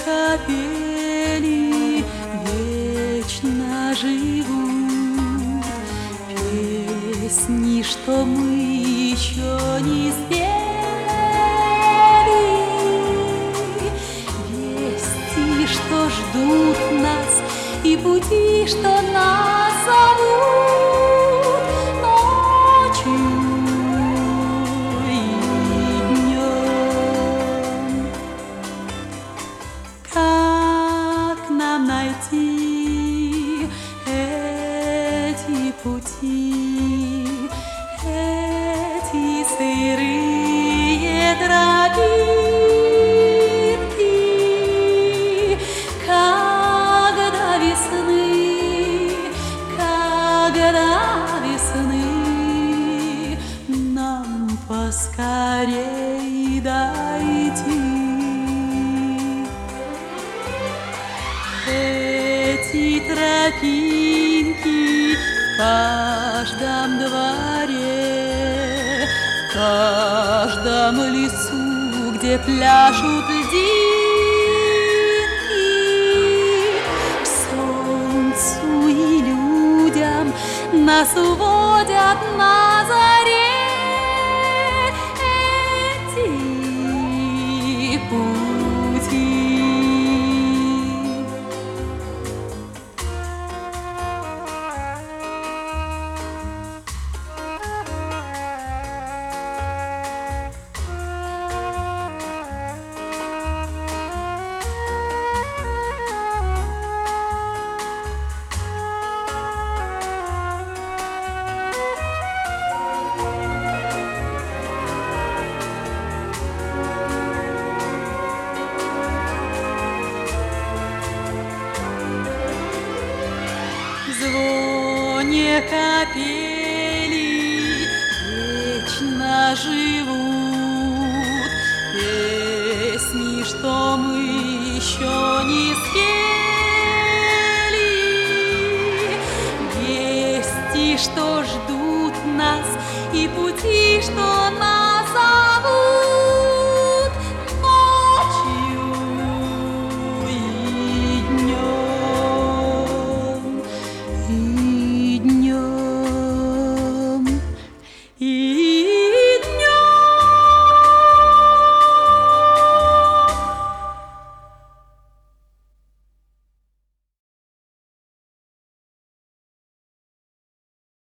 капели вечно живут, песни, что мы еще не спели, вести, что ждут нас, и пути, что нас зовут ночью и днем. Как нам найти эти пути, эти сырые тропинки, когда весны нам поскорей дойти. Эти тропинки в каждом дворе, в каждом лесу, где пляшут льдинки, к солнцу и людям нас уводят на заре эти пути. В звоне капели вечно живут песни, что мы еще не спели, вести, что ждут нас, и пути, что нас